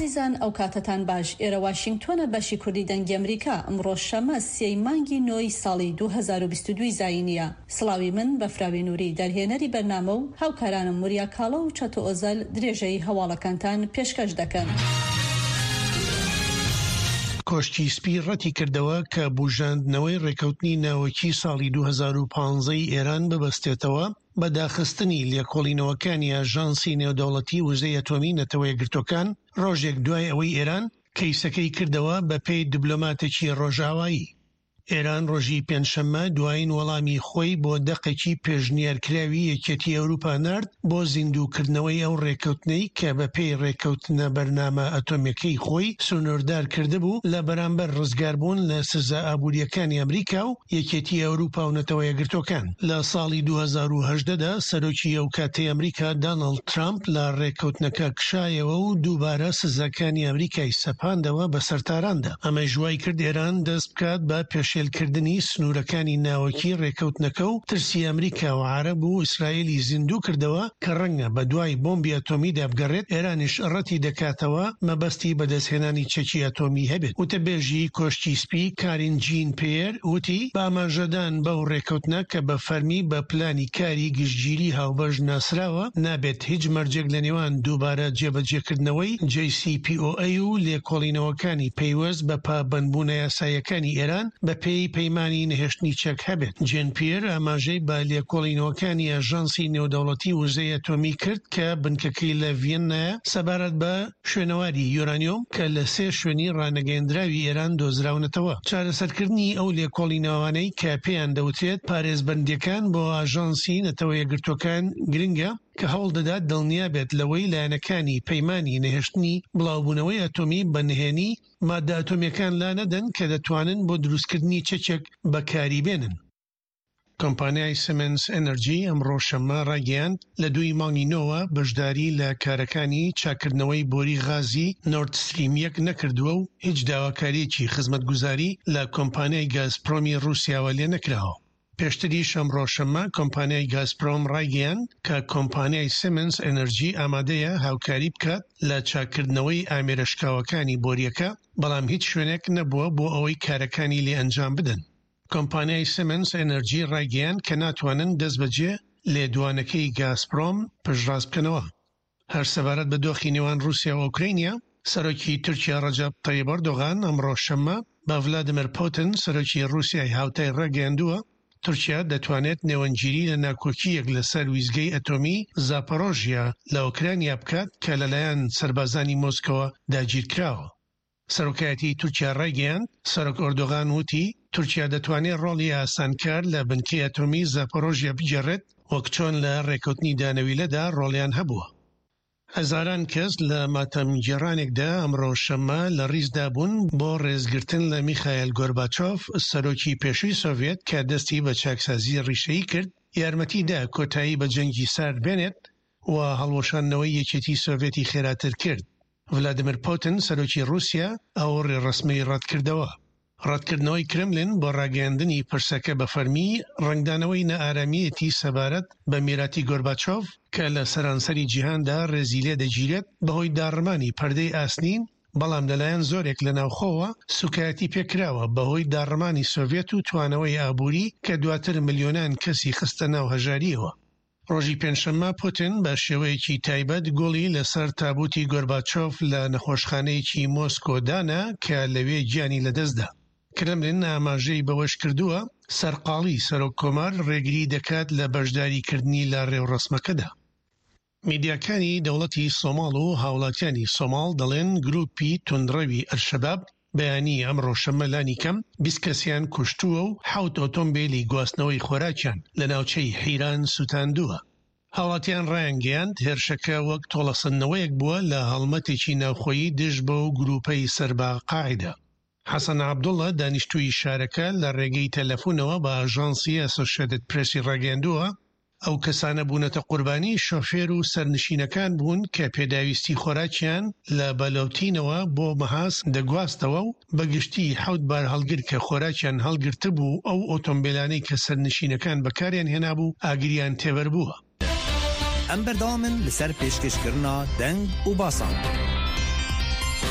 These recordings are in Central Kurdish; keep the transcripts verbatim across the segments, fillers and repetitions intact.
عزیزان ئەو کاتتان باش. ئێرە واشنگتۆنە بەشی کوردی دەنگی ئەمریکا ئەمڕۆ شەمە سێی مانگی نۆی ساڵی دوو هەزار و بیست و دوو زاینیە. سڵاوی من بەفراوی نووری دەرهێنەری بەرنامە و هاوکارانم موریا کاڵە و چەتۆ ئۆزەل درێژەی هەواڵەکانتان پێشکەش دەکەن. کۆشتی سپی ڕەتی کردەوە کە بوژاندنەوەی ڕێکەوتنی ناوەکی ساڵی دوو هەزار و پانزەی ئێران ببەستێتەوە بە داخستنی لێکۆڵینەوەکانی ئاژانسی نێودەوڵەتی وزەی ئەتۆمی نەتەوە یەکگرتوەکان ڕۆژێک دوای ئەوەی ئێران کەیسەکەی کردەوە بە پێی دیبلۆماتێکی ڕۆژاوایی. ئێران ڕۆژی پێنجشەممە دوایین وەڵامی خۆی بۆ دەقێکی پێشنیارکراوی یەکێتی ئەوروپا نرد بۆ زیندووکردنەوەی ئەو ڕێکەوتنەی کە بە پێی ڕێکەوتنە بەرنامە ئەتۆمیەکەی خۆی سنووردار کردبوو لە بەرامبەر ڕزگاربوون لە سزا ئابوووریەکانی ئەمریکا و یەکێتی ئەوروپا و نەتەوە یەکگرتوەکان. لە ساڵی دوو هەزار و هەژدەدا سەرۆکی ئەو کاتەی ئەمریکا دانەڵد ترامپ لە ڕێکەوتنەکە کشایەوە و دووبارە سزاکانی ئەمریکای سەپاندەوە بە سەرتاراندا. ئەمە ژوای کرد ئێران دەست بکات بە پێش کردنی سنوورەکانی ناوەکی ڕێکەوتنەکە و ترسی ئەمریکا و عەرەب و ئیسرائیلی زیندوو کردەوە کە ڕەنگە بە دوای بۆمبی ئەتۆمی دابگەڕێت ئێرانیش ڕەتی دەکاتەوە مەبەستی بەدەستهێنانی چەکی ئەتۆمی هەبێت. وتەبێژی کۆشتی سپی کارین جین پێر وتی باماژەدان بەو ڕێکەوتنە کە بە فەرمی بە پلانی کاری گشتگیری هاوبەش ناسراوە نابێت هیچ مەرجێک لە نێوان دووبارە جێبەجێکردنەوەی جی سی پی ئۆ ئەی و لێکۆڵینەوەکانی پەیوەست بە پابەندبوونە یاساییەکانی ئێران بە پێی پەیمانی نەهێشتنی چەک هەبێت. جێن پێر ئاماژەی بە لێکۆڵینەوەکانی ئاژانسی نێودەوڵەتی وزەی ئەتۆمی کرد کە بنکەکەی لە ڤێنایە سەبارەت بە شوێنەواری یۆرانیۆم کە لە سێ شوێنی ڕانەگەیەندراوی ئێران دۆزراونەتەوە. چارەسەرکردنی ئەو لێکۆڵینەوانەی کە پێیان دەوترێت پارێزبەندیەکان بۆ ئاژانسی نەتەوە یەکگرتوەکان گرنگە کە هەوڵ دەدات دڵنیا بێت لەوەی لایەنەکانی پەیمانی نەهێشتنی بڵاوبوونەوەی ئەتۆمی بەنهێنی مادە ئەتۆمیەکان لا نەدەن کە دەتوانن بۆ دروستکردنی چەچێک بەکاری بێنن. کۆمپانیای سیمنز ئەنەرجی ئەمڕۆ شەممە ڕاگەیاند لە دووی مانگی نۆوە بەشداری لە کارەکانی چاکردنەوەی بۆری غازی نۆرد ستریم یەک نەکردووە و هیچ داواکاریەکی خزمەتگوزاری لە کۆمپانیای گازپرۆمی رووسیاوە لێ نەکراوە. پێشتری شەمڕۆ شەممە کۆمپانیای گازپرۆم ڕاگەیاند کە کۆمپانیای سیمنز ئەنەرجی ئامادەیە هاوکاری بکات لە چاکردنەوەی ئامێرەشکاوەکانی بۆریەکە بەڵام هیچ شوێنێک نەبووە بۆ ئەوەی کارەکانی لێ ئەنجام بدەن. کۆمپانیای سیمنز ئەنەرجی ڕاگەیاند کە ناتوانن دەست بەجێ لێدوانەکەی گازپرۆم پشتڕاست بکەنەوە. هەر سەبارەت بە دۆخی نێوان رووسیا و ئوکراینیا سەرۆکی تورکیا ڕەجەب تەیب ئەردۆغان ئەمڕۆ شەممە بە ڤلادیمیر پوتین سەرۆکی رووسیای هاوتای ڕاگەیاندووە تورکیا دەتوانێت نێوەنگیری لە ناکۆکیەک لەسەر ویزگەی ئەتۆمی زاپۆرۆژیا لە ئوکرانیا بکات کە لەلایەن سەربازانی مۆسکۆوە داگیرکراوە. سەرۆکایەتی تورکیا ڕاگەیاند سەرۆک ئەردۆغان وتی تورکیا دەتوانێت ڕۆڵی ئاسانکار لە بنکەی ئەتۆمی زاپۆرۆژیا بگێڕێت وەک چۆن لە ڕێکەوتنی دانەویلەدا ڕۆڵیان هەبووە. هەزاران کەس لە ماتەمگێڕانێکدا ئەمڕۆ شەممە لە ڕیزدا بوون بۆ ڕێزگرتن لە میخایل گۆرباچۆف سەرۆکی پێشووی سۆڤێت کە دەستی بە چاکسازی ڕیشەیی کرد یارمەتیدا کۆتایی بە جەنگی سارد بێنێت و هەڵوەشاندنەوەی یەکێتی سۆڤێتی خێراتر کرد. ڤلادیمیر پوتین سەرۆکی رووسیا ئەو ڕێڕەسمەی ڕەتکردەوە. ڕەتکردنەوەی کرملین بۆ ڕاگەیاندنی پرسەکە بە فەرمی ڕنگدانەوەی نەئارامەتی سەبارەت بە میراتی گۆرباچۆف کە لە سەرانسەری جیهاندا ڕێزی لێ دەگیرێت بەهۆی داڕمانی پەردەی ئاسنین بەڵام لەلایەن زۆرێک لە ناوخۆوە سوکایەتی پێکراوە بەهۆی داڕمانی سۆڤێت و توانەوەی ئابووری کە دواتر ملیۆنان کەسی خستە ناو هەژاریەوە. ڕۆژی پێنجشەممە پوتین بە شێوەیەکی تایبەت گوڵی لەسەر تابوتی گۆرباچۆف لە نەخۆشخانەیەکی مۆسکۆدانا کە لەوێ گیانی لەدەستدا. کرملین ئاماژەی بەوەش کردووە سەرقاڵی سەرۆک کۆمار ڕێگری دەکات لە بەشداریکردنی لە ڕێوڕەسمەکەدا. میدیاکانی دەوڵەتی سۆماڵ و هاوڵاتیانی سۆماڵ دەڵێن گروپی توندڕەوی ئەلشەباب بەیانی ئەمڕۆ شەممە لانی کەم بیست کەسیان کوشتووە و حەوت ئۆتۆمبیلی گواستنەوەی خۆراکیان لە ناوچەی حیران سوتاندووە. هاوڵاتیان ڕایانگەیاند هێرشەکە وەک تۆڵەسەندنەوەیەک بووە لە هەڵمەتێکی ناوخۆیی دژ بە و گروپەی سەربا قاعیدە. حەسەن عەبدوڵڵە دانیشتووی شارەکە لە ڕێگەی تەلەفۆنەوە بە ئاژانسی ئەسۆسیێتد پرێسی ڕاگەیاندووە ئەو کەسانە بوونەتە قوربانی شۆفێر و سەرنشینەکان بوون کە پێداویستی خۆراکیان لە بەلەوتینەوە بۆ مەهاس دەگواستەوە و بەگشتی حەوت بار هەڵگر کە خۆراکیان هەڵگرتە بوو ئەو ئۆتۆمبیلانەی کە سەرنشینەکان بەکاریان هێنابوو ئاگریان تێبەر بووە. ئەم بەردەوامن لەسەر پێشکەشکردنا دەنگ و باسان.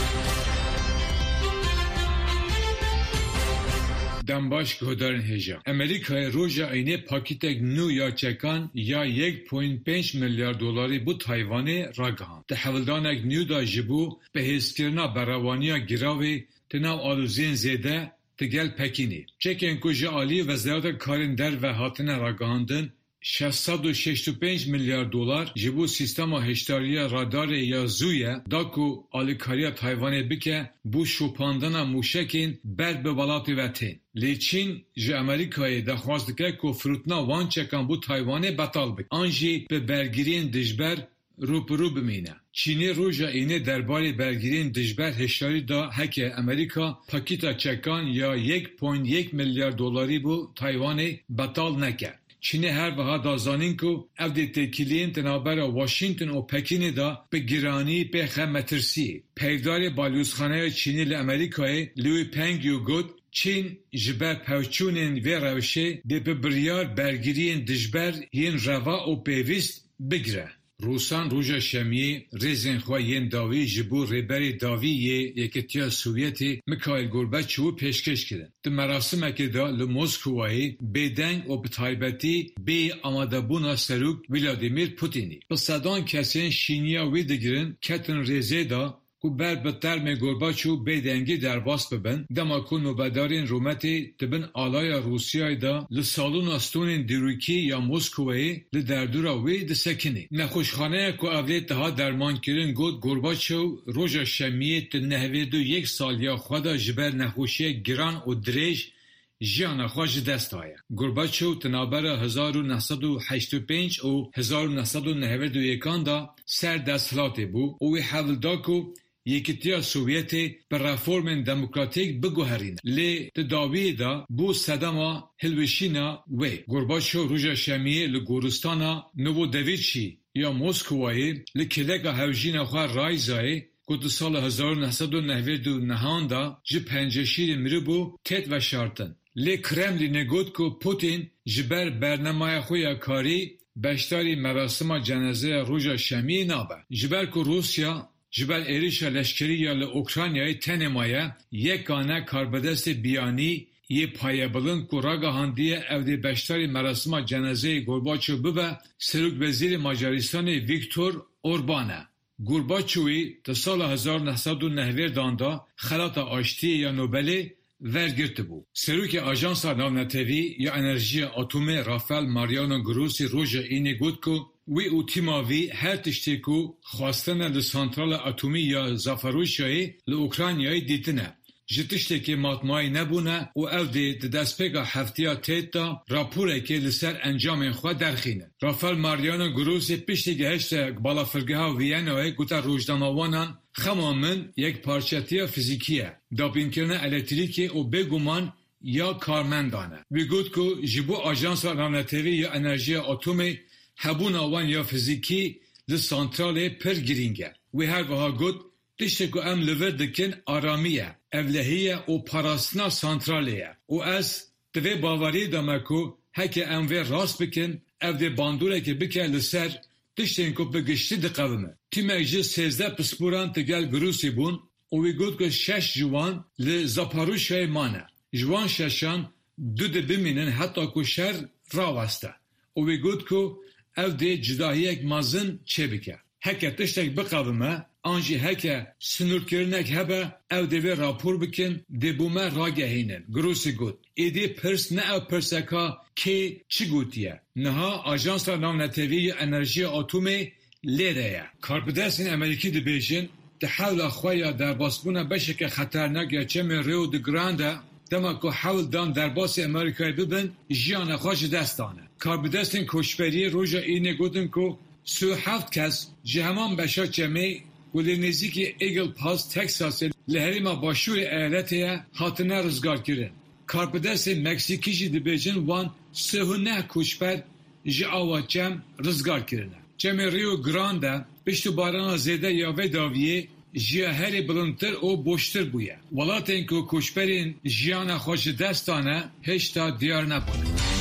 دنباش گهدارن هجا امریکای روژا اینه پاکیتک نو یا چکان یا یک و پنج میلیارد دلاری بو تایوان راگهان ده حولدانک نیو دا جبو به حسکرنا براوانیا گراوی تناو آلوزین زیده تگل پکینی چکن کجا آلی وزارت کارین در و هاتن راگهاندن ششصد و شصت و پنج میلیارد دلار جبو سیستم هشداری رادار یا زویه داکو آلیکاریا تایوان بکه بو شوپاندن موشکین بر به ولاتی وطن لیچین جه امریکای دخواست که که فروتنا وان چکن بو تایوان بطال بک آنجی به برگیرین دجبر روپرو بمینه چینی روژا اینه درباره برگیرین دجبر هشداری دا هکه امریکا پاکیتا چکان یا یک و یک میلیارد دلاری بو تایوان بطال نکرد چین هر وها دازانین کو او دی تکیلین تنابر واشنگتن و پکین دا به گرانی به خمترسی پیدار بالیوزخانه چینی لامریکای لوی پنگیو گود چین جبر پوچونین و روشه دی به بریار برگیرین دجبر ین روا و پیوست بگره روسان روژا شمیه ریزن خواه ین داوی جبو ریبری داوی یکتیا سوویتی میکائیل گورباچوف پیشکش کردن. ده مراسمه که دا لموسکوایی بیدنگ و بطایبتی بی آماده بونا سروک ولادیمیر پوتینی. بسادان کسین شینیا وی دگرن کتن ریزه دا کو بر بتر می گورباچوف بیدنگی در باس ببن دما کو نوبدارین رومتی تبن آلای روسیای دا لسالون استونین دیروکی یا موسکوی لدردورا وی دسکنی نخوشخانه کو اولیت ها درمان کرن گود گورباچوف روژا شمیه تنهوی دو یک سال یا خدا جبر نخوشی گران و دریج جیان خواج دست آیا. گورباچوف تنابر هزار و نهصد و هشتاد و پنج و هزار و نهصد و نود و یک دا سر دستلاتی بو و وی حول دا کو یکیتیا سوویتی پر رفورم دموکراتیک بگوهرین لی تداوی دا بو صدما هلوشینا و گورباچوف روژا شمیه لگورستانا نوو دویچی یا موسکوایی لکلگا هوجینا خواه رایزای که سال هزار و نهصد و نود و نه دا جی پنجشیر مربو تید و شارتن لی کرملین گود که پوتین جبر برنامه خوی کاری بشتاری مراسم جنازه روژا شمیه نابه جبر که روسیا جبل ایریشا لشکری یا لأوکرانیای تنمایه یک گانه کاربدست بیانی یه پایه بلند که راگا هندیه او دی بشتاری مراسم جنازه گورباچوف ببه سروک وزیر مجارستان ویکتور اوربانه. گورباچوفی تا سال هزار و نهصد و نود داندا خلات آشتی یا نوبلی ورگرت بو. سروک آژانس ناونتوی یا انرژی اتمی رافائل ماریانو گروسی روژا اینه گود که وی او تیماوی هر تشتی کو خواستن لسانترال اتمی یا زافاروشیای لأوکرانیای دیتنه. جتشتی که ماتمای نبونه و او دی دستپیگا هفتیا تیتا راپوره که لسر انجام خواه درخینه. رافائل ماریانو گروسی پشتی گهشت بالافرگه ها وینوی گوتا روشداماوانان خمامن یک پارچتی فیزیکیه. دابین کرنه الکتریکی و بگومان یا کارمندانه. وی گود که جبو آژانس رانتوی یا انرژی اتمی هبون آوان یا فیزیکی ده سانترال پر گرینگه. وی هر وها گود تشتی که ام لور دکن آرامیه، اولهیه و پاراسنا سانترالیه. و از دوی باوری دامه که هکه ام وی راست بکن او ده باندوره که بکن لسر تشتی که بگشتی ده قومه. تیمه جه سیزده پسپوران تگل گروسی بون و وی گود که شش جوان لزاپاروشای مانه. جوان ششان دو ده بمینن حتی که شر راوسته. و وی گود که او دی جداهیک مازن چه بکه. هکه تشتک بقومه آنجی هکه سنور کرنک هبه او دی وی راپور بکن دی بومه راگهینن. گروسی گود. ایدی پرس نه او پرسکا که چی گوتیه. نها آژانس ناونتوی انرژی اتمی لیره. کارپدرسین امریکی دی بیشن دی حول خوایا در باسبونه بشه خطرناک یا چه من ریو دی گرانده دما که حول دان در باس امریکای ببن جیان خوش دستانه. کاربدستین کشبری روژا اینه گودن که سو هفت کس جهمان بشا چمه ولی نزدیک ایگل پاس تکساس لحریم باشور ایالتیه هاتنه رزگار کرن. کاربدستین مکسیکی جی دبیجن وان سه نه کشبر جی آوا چم رزگار کرنه. چمه ریو گرانده بشتو باران زیده یا ویداویه جیا هری بلندتر و بوشتر بویه. ولات اینکه کشبرین جیان خوش دستانه هشتا دیار نبوده.